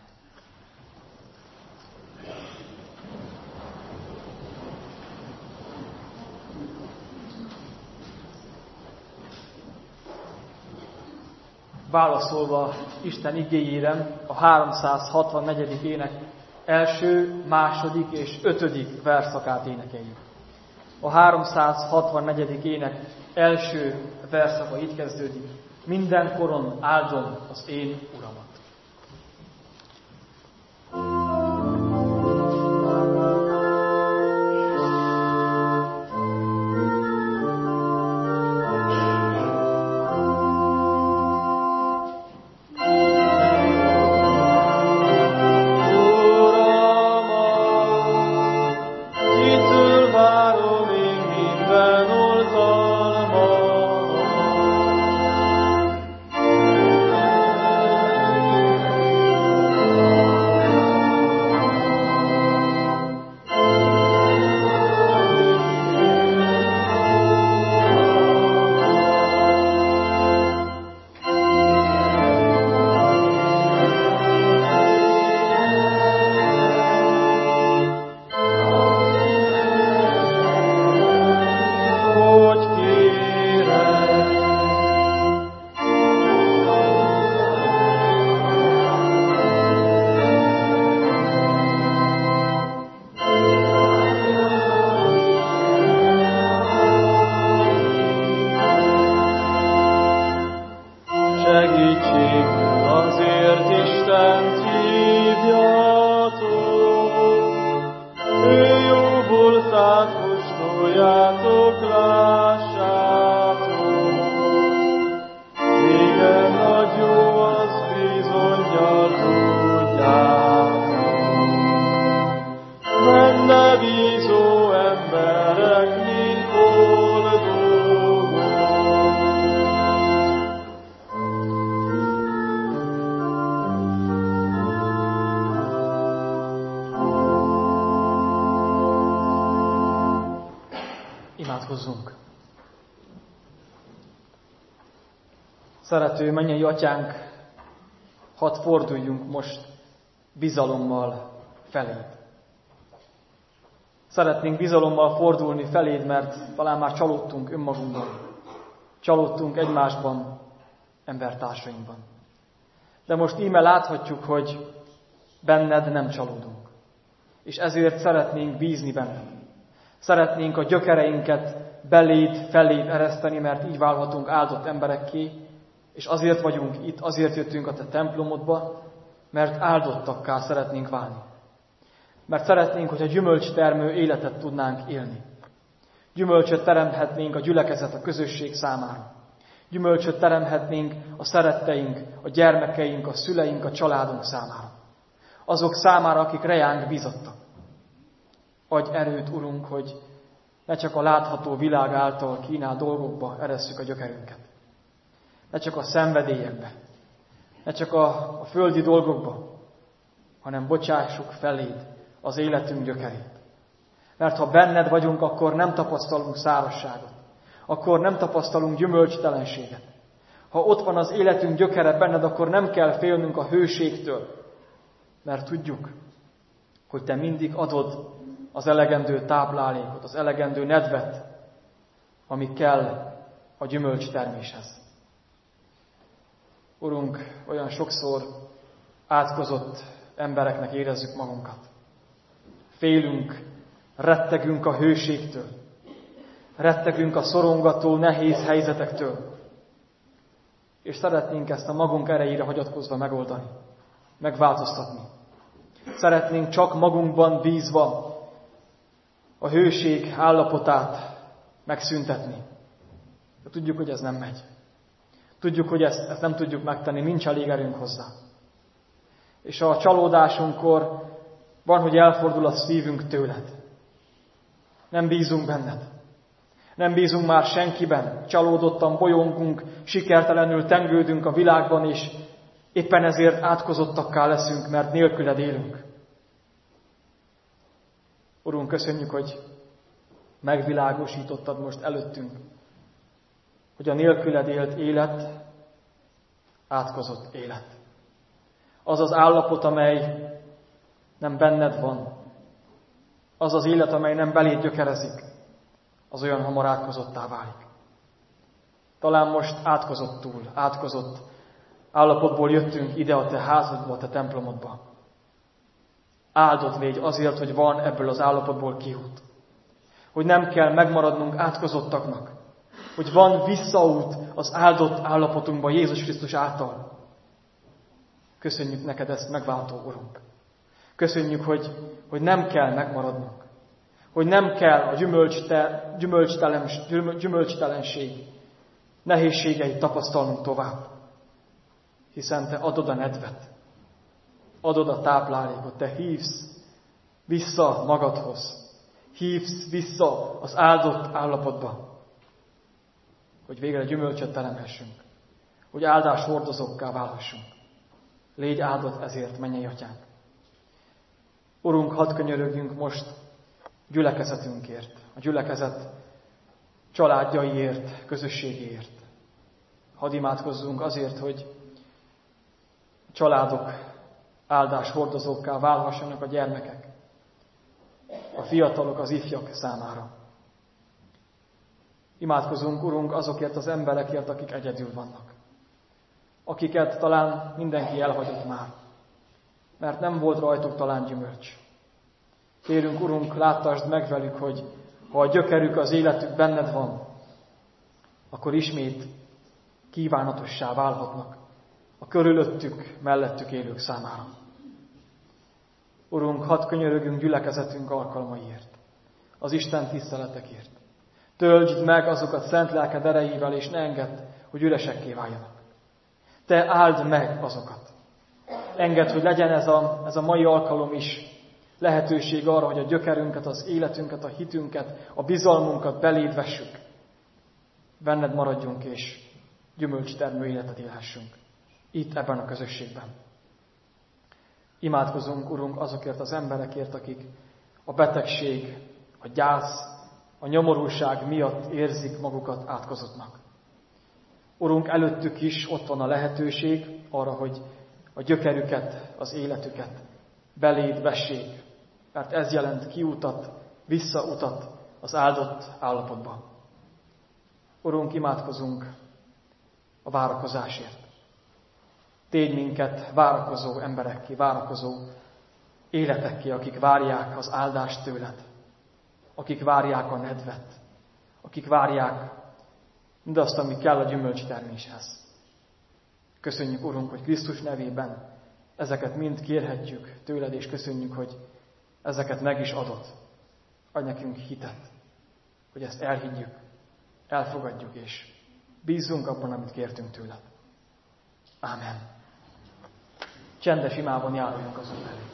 Válaszolva Isten igéjére a háromszázhatvannegyedik ének első, második és ötödik verszakát énekeljük. A háromszázhatvannegyedik ének első verszaka így kezdődik. Mindenkoron áldom az én Uramat. Imádkozzunk! Szerető mennyei Atyánk, hadd forduljunk most bizalommal feléd. Szeretnénk bizalommal fordulni feléd, mert talán már csalódtunk önmagunkban, csalódtunk egymásban, embertársainkban. De most íme láthatjuk, hogy benned nem csalódunk. És ezért szeretnénk bízni benned. Szeretnénk a gyökereinket beléd, feléd ereszteni, mert így válhatunk áldott emberekké, és azért vagyunk itt, azért jöttünk a te templomodba, mert áldottakká szeretnénk válni. Mert szeretnénk, hogy a gyümölcstermő életet tudnánk élni. Gyümölcsöt teremthetnénk a gyülekezet, a közösség számára. Gyümölcsöt teremthetnénk a szeretteink, a gyermekeink, a szüleink, a családunk számára. Azok számára, akik rejánk bízottak. Adj erőt, Urunk, hogy ne csak a látható világ által kínált dolgokba eresszük a gyökerünket. Ne csak a szenvedélyekbe, ne csak a, a földi dolgokba, hanem bocsássuk feléd az életünk gyökerét. Mert ha benned vagyunk, akkor nem tapasztalunk szárazságot, akkor nem tapasztalunk gyümölcstelenséget. Ha ott van az életünk gyökere benned, akkor nem kell félnünk a hőségtől, mert tudjuk, hogy te mindig adod az elegendő táplálékot, az elegendő nedvet, ami kell a gyümölcsterméshez. Urunk, olyan sokszor átkozott embereknek érezzük magunkat. Félünk, rettegünk a hőségtől, rettegünk a szorongató, nehéz helyzetektől, és szeretnénk ezt a magunk erejére hagyatkozva megoldani, megváltoztatni. Szeretnénk csak magunkban bízva a hőség állapotát megszüntetni. De tudjuk, hogy ez nem megy. Tudjuk, hogy ezt, ezt nem tudjuk megtenni, nincs elég erőnk hozzá. És a csalódásunkkor van, hogy elfordul a szívünk tőled. Nem bízunk benned. Nem bízunk már senkiben. Csalódottan bolyongunk, sikertelenül tengődünk a világban, és éppen ezért átkozottakká leszünk, mert nélküled élünk. Urunk, köszönjük, hogy megvilágosítottad most előttünk, hogy a nélküled élt élet átkozott élet. Az az állapot, amely nem benned van, az az élet, amely nem beléd gyökerezik, az olyan hamar átkozottá válik. Talán most átkozottul, átkozott állapotból jöttünk ide a te házadba, a te templomodba. Áldott légy azért, hogy van ebből az állapotból kiút. Hogy nem kell megmaradnunk átkozottaknak. Hogy van visszaút az áldott állapotunkba Jézus Krisztus által. Köszönjük neked ezt, megváltó Urunk. Köszönjük, hogy, hogy nem kell megmaradnunk. Hogy nem kell a gyümölcste, gyümölcstelen, gyümölcstelenség nehézségeit tapasztalnunk tovább. Hiszen te adod a nedvet. Adod a táplálékot, te hívsz vissza magadhoz. Hívsz vissza az áldott állapotba. Hogy végre gyümölcsöt teremhessünk. Hogy áldás hordozókká válhassunk. Légy áldott ezért, mennyei atyánk. Urunk, hadd könyörögjünk most gyülekezetünkért. A gyülekezet családjaiért, közösségéért. Hadd imádkozzunk azért, hogy családok áldás hordozókká válhassanak a gyermekek, a fiatalok, az ifjak számára. Imádkozunk, Urunk, azokért az emberekért, akik egyedül vannak. Akiket talán mindenki elhagyott már, mert nem volt rajtuk talán gyümölcs. Kérünk, Urunk, láttasd meg velük, hogy ha a gyökerük, az életük benned van, akkor ismét kívánatossá válhatnak a körülöttük, mellettük élők számára. Urunk, hadd könyörögünk gyülekezetünk alkalmaiért, az Isten tiszteletekért. Töltsd meg azokat szent lelked erejével, és ne engedd, hogy üresekké váljanak. Te áld meg azokat. Engedd, hogy legyen ez a, ez a mai alkalom is lehetőség arra, hogy a gyökerünket, az életünket, a hitünket, a bizalmunkat beléd vessük. Benned maradjunk, és gyümölcstermő életet élhessünk. Itt, ebben a közösségben. Imádkozunk, Urunk, azokért az emberekért, akik a betegség, a gyász, a nyomorúság miatt érzik magukat átkozottnak. Urunk, előttük is ott van a lehetőség arra, hogy a gyökerüket, az életüket beléd vessék, mert ez jelent kiutat, visszautat az áldott állapotba. Urunk, imádkozunk a várakozásért. Tégy minket várakozó emberekké, várakozó életekké, akik várják az áldást tőled, akik várják a nedvet, akik várják mindazt, ami kell a gyümölcsterméshez. Köszönjük, Urunk, hogy Krisztus nevében ezeket mind kérhetjük tőled, és köszönjük, hogy ezeket meg is adott. Adj nekünk hitet, hogy ezt elhiggyük, elfogadjuk, és bízzunk abban, amit kértünk tőled. Ámen. Csendes imában járuljunk az Úr elé.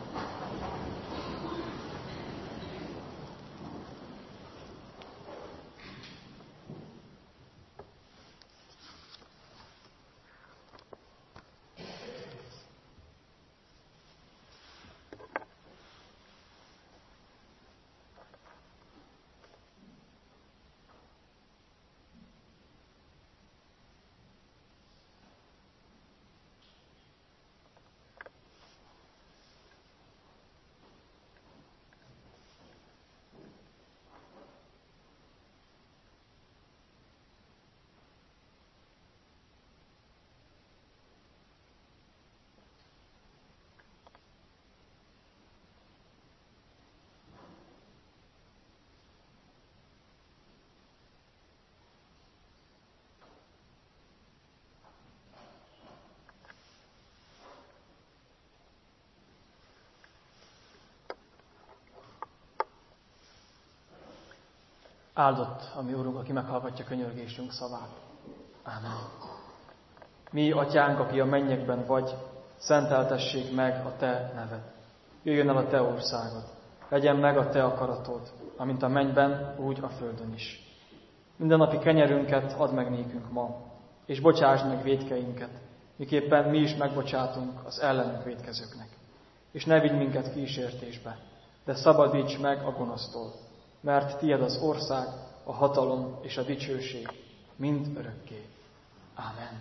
Áldott a mi Úrunk, aki meghallgatja könyörgésünk szavát. Ámen. Mi, Atyánk, aki a mennyekben vagy, szenteltessék meg a Te neved. Jöjjön el a Te országod. Legyen meg a Te akaratod, amint a mennyben, úgy a földön is. Mindennapi kenyerünket add meg nékünk ma, és bocsásd meg vétkeinket, miképpen mi is megbocsátunk az ellenünk vétkezőknek. És ne vigy minket kísértésbe, de szabadíts meg a gonosztól, mert tied az ország, a hatalom és a dicsőség mind örökké. Ámen.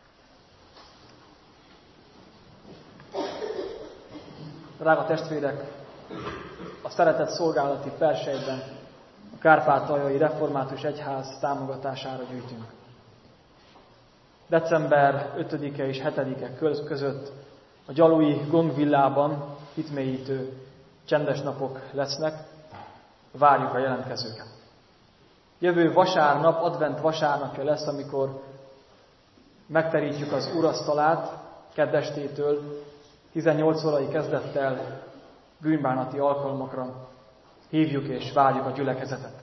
Drága testvérek, a szeretett szolgálati persejben a Kárpátaljai Református Egyház támogatására gyűjtünk. december ötödike és hetedike között a gyalui gongvillában hitmélyítő csendes napok lesznek. Várjuk a jelentkezőket. Jövő vasárnap, advent vasárnapja lesz, amikor megterítjük az úrasztalát keddestétől, tizennyolc órai kezdettel bűnbánati alkalmakra hívjuk és várjuk a gyülekezetet.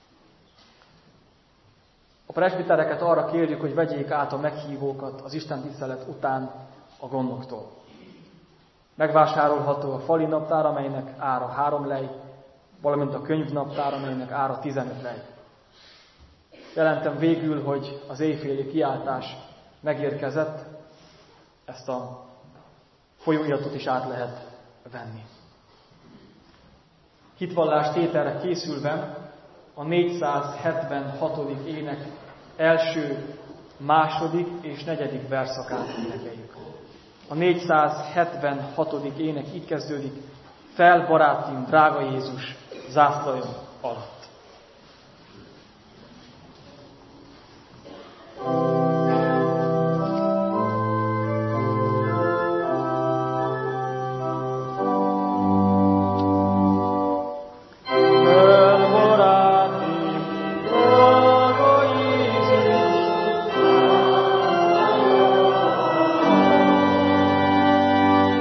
A presbitereket arra kérjük, hogy vegyék át a meghívókat az istentisztelet után a gondoktól. Megvásárolható a fali naptár, amelynek ára három lej, valamint a könyvnaptár, amelynek ára tizenöt lej. Jelentem végül, hogy az éjféli kiáltás megérkezett, ezt a folyóiratot is át lehet venni. Hitvallás tételre készülve a négyszázhetvenhatodik ének első, második és negyedik verszakát énekeljük. A négyszázhetvenhatodik ének így kezdődik: fel, barátim, drága Jézus, zászlajon alatt.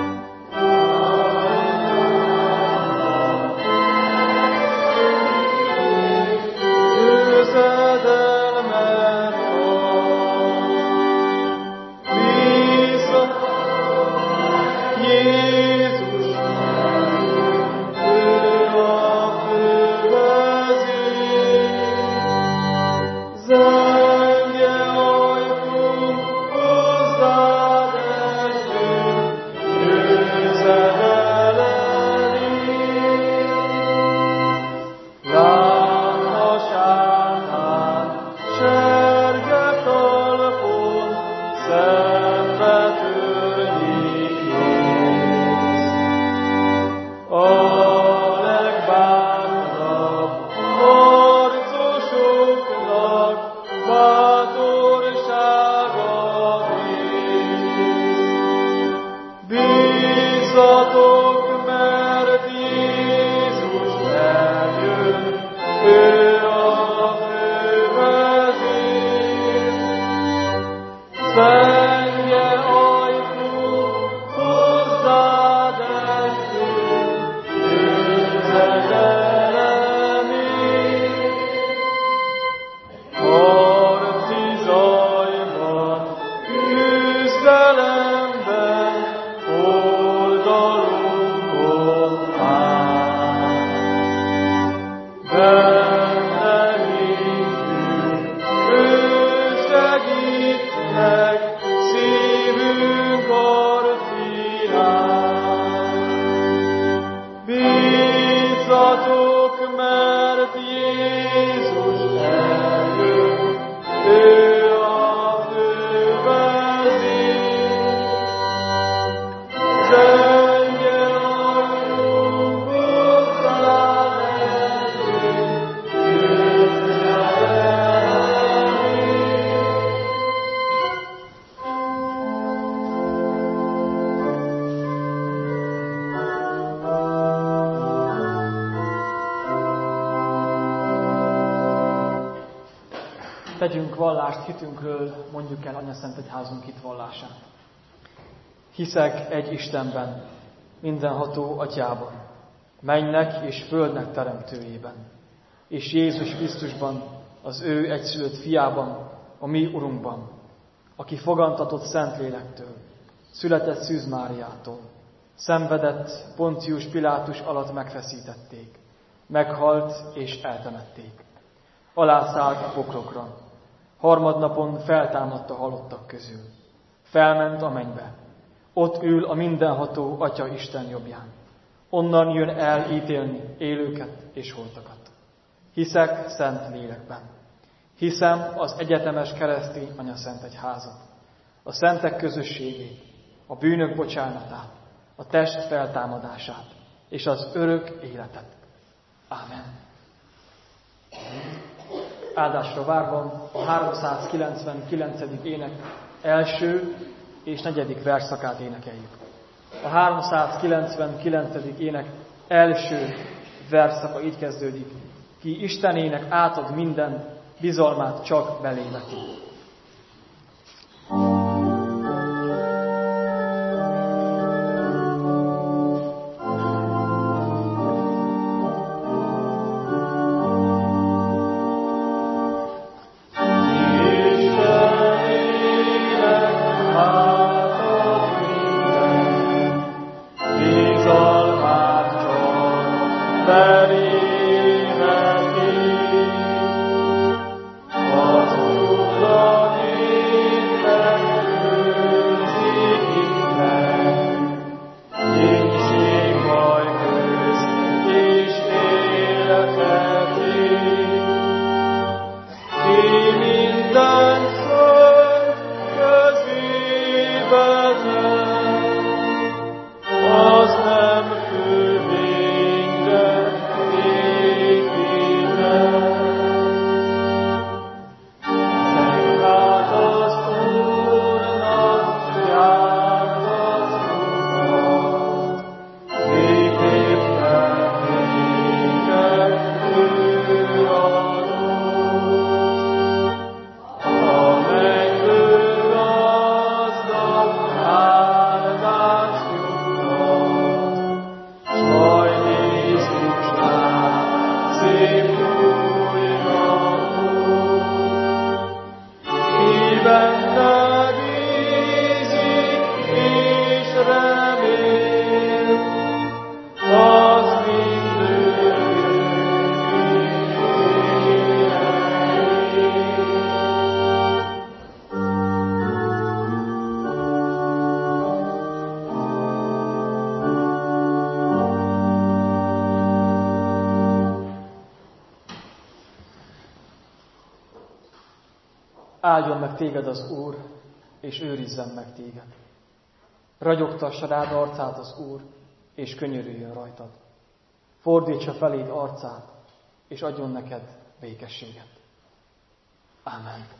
Amen. tegyünk vallást hitünkről, mondjuk el Anyaszentegyházunk hitvallását. Hiszek egy Istenben, mindenható Atyában, mennynek és földnek teremtőjében, és Jézus Krisztusban, az ő egyszülött fiában, a mi Urunkban, aki fogantatott Szentlélektől, született Szűz Máriától, szenvedett, Poncius Pilátus alatt megfeszítették, meghalt és eltemették. Alászállt a poklokra, harmadnapon feltámadt a halottak közül, felment a mennybe, ott ül a mindenható Atya Isten jobbján, onnan jön el ítélni élőket és holtakat. Hiszek szent lélekben, hiszem az egyetemes keresztény Anyaszentegyházat, a szentek közösségét, a bűnök bocsánatát, a test feltámadását és az örök életet. Ámen. Áldásra várva a háromszázkilencvenkilencedik ének első és negyedik versszakát énekeljük. A háromszázkilencvenkilencedik ének első versszaka így kezdődik: ki Istenének átad minden, bizalmát csak belé veti. Áldjon meg téged az Úr, és őrizzen meg téged. Ragyogtassa rád arcát az Úr, és könyörüljön rajtad. Fordítsa feléd arcát, és adjon neked békességet. Ámen.